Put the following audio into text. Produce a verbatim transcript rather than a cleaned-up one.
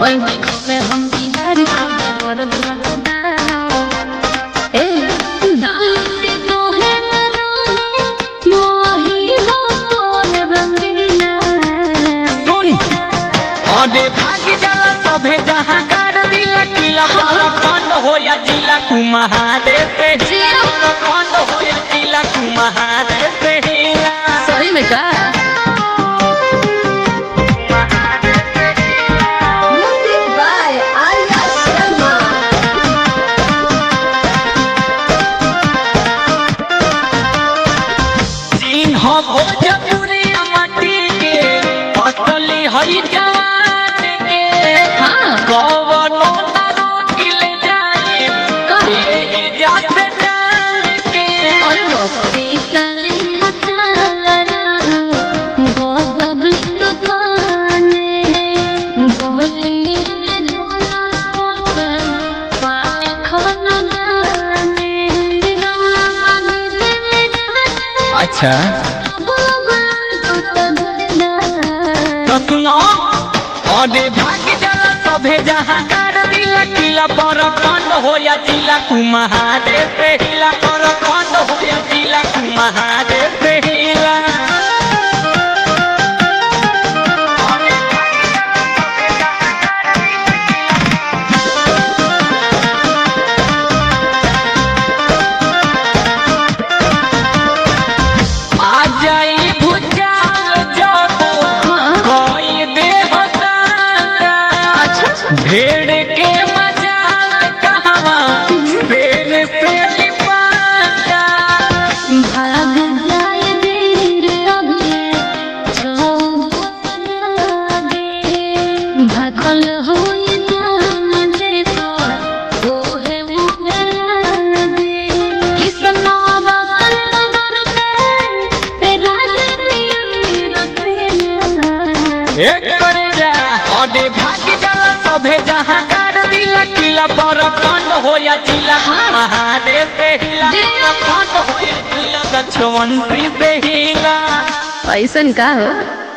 ओए में हम बिहारी और लगदा ए दाई तो है मोही हो तोर बंगला सुन अरे भाग जाला सभे जहां कर दिला किला बंद हो या जिला कुमार पे जिला बंद हो या जिला कुमार पे सही में का भोजपुरी माटी के असली हई जवान के हां कवनो ना रोकिले जाए कहे जाते जान के और रोके करे हथाला गोबल तो काने बोले झोला पाए खाना जाने अच्छा अरे भाग जाला सभे जहां कर दिला किला पर कंद हो या जिला कुमार पे हिला पर कंद हो या जिला कुमार पे हिला आ जाई भुजाल जाबो कोई दे भेड़ के मजाल कहवा पेड़ पे लिपाता भाग जाए देर अभी भागल होई जान दे तो वो है वो दे किसना बाकल नगर में तेरा दिल रखे एक करे जा अरे भाग जाला सभे जहां कर दिला किला पर कंद हो या जिला महादेव पे हिला कंद हो या जिला गछवंती पे हिला ऐसन का हो।